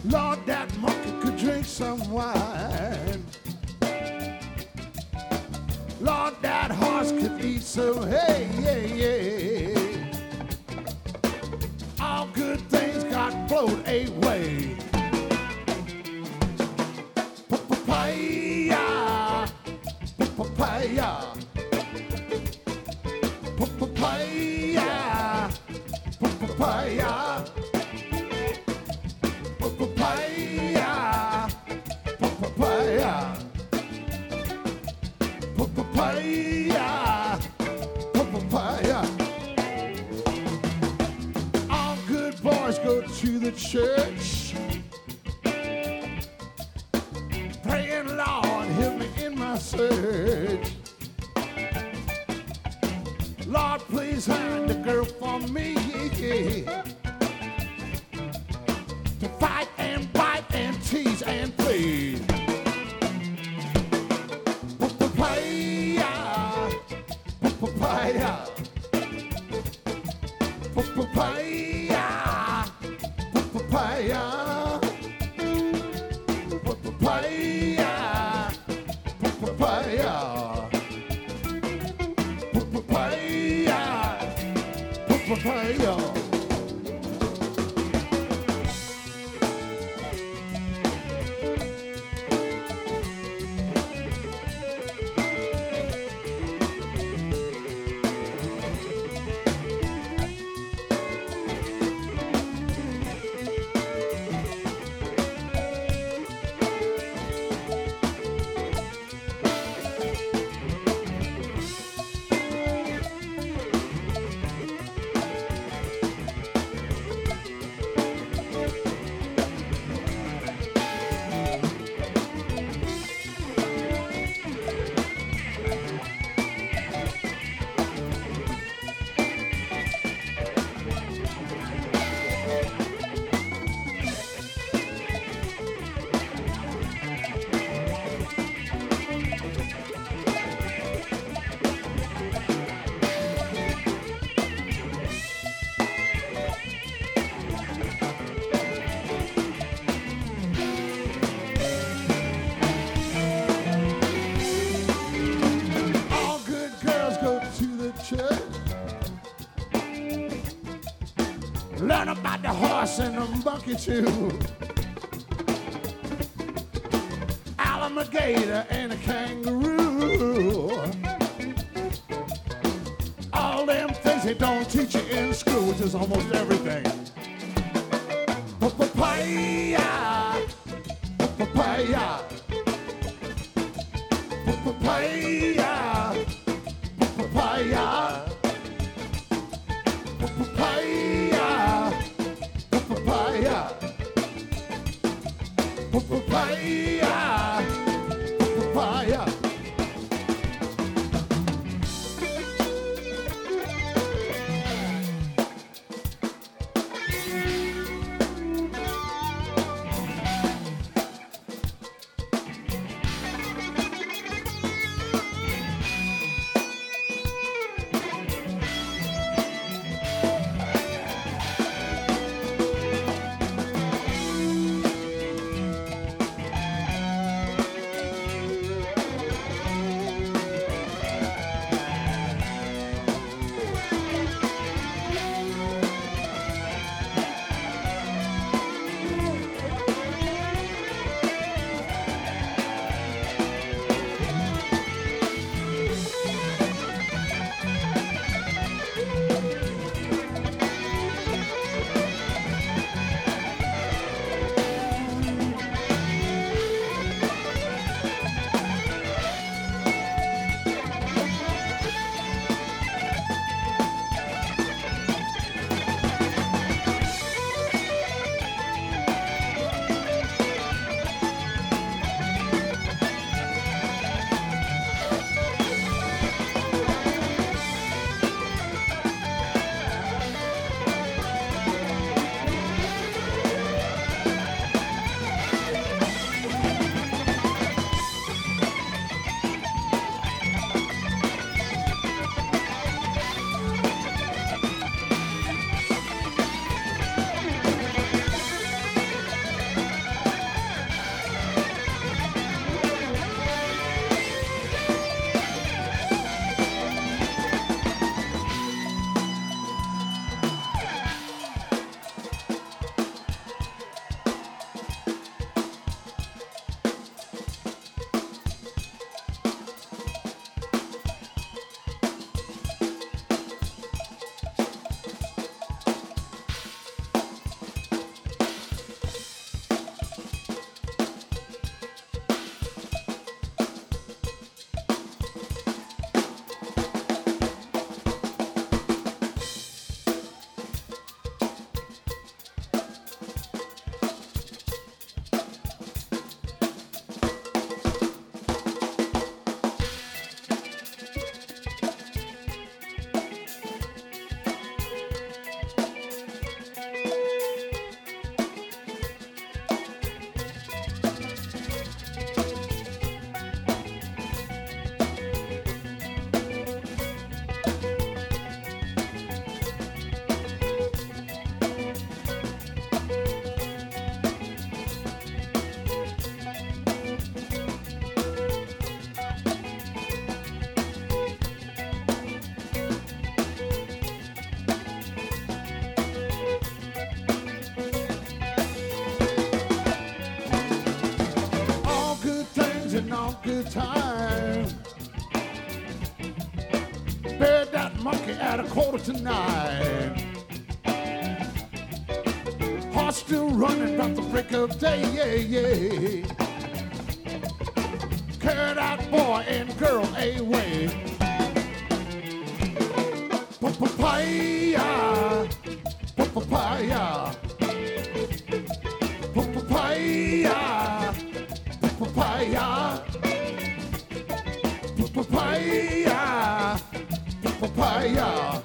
Lord, that monkey could drink some wine. Lord, that horse could eat some hay, yeah, yeah. All good things got blown away. Papaya, papaya, papaya, papaya. Papaya, papaya, papaya, papaya. All good boys go to the church, praying, Lord, help me in my search. Lord, please find a girl for me, yeah. To fight and bite and tease and plead. Papaya, papaya, papaya, papaya, papaya, papaya, papaya, papaya. Learn about the horse and the monkey too. Alligator and a kangaroo. All them things they don't teach you in school, which is almost everything. Papaya, papaya, papaya, papaya. Papaya, papaya, papaya, papaya. good time. Buried that monkey at 8:45. Heart still running about the break of day, yeah, yeah. Carry that boy and girl away. Papaya, papaya, papaya, papaya, papaya, papaya.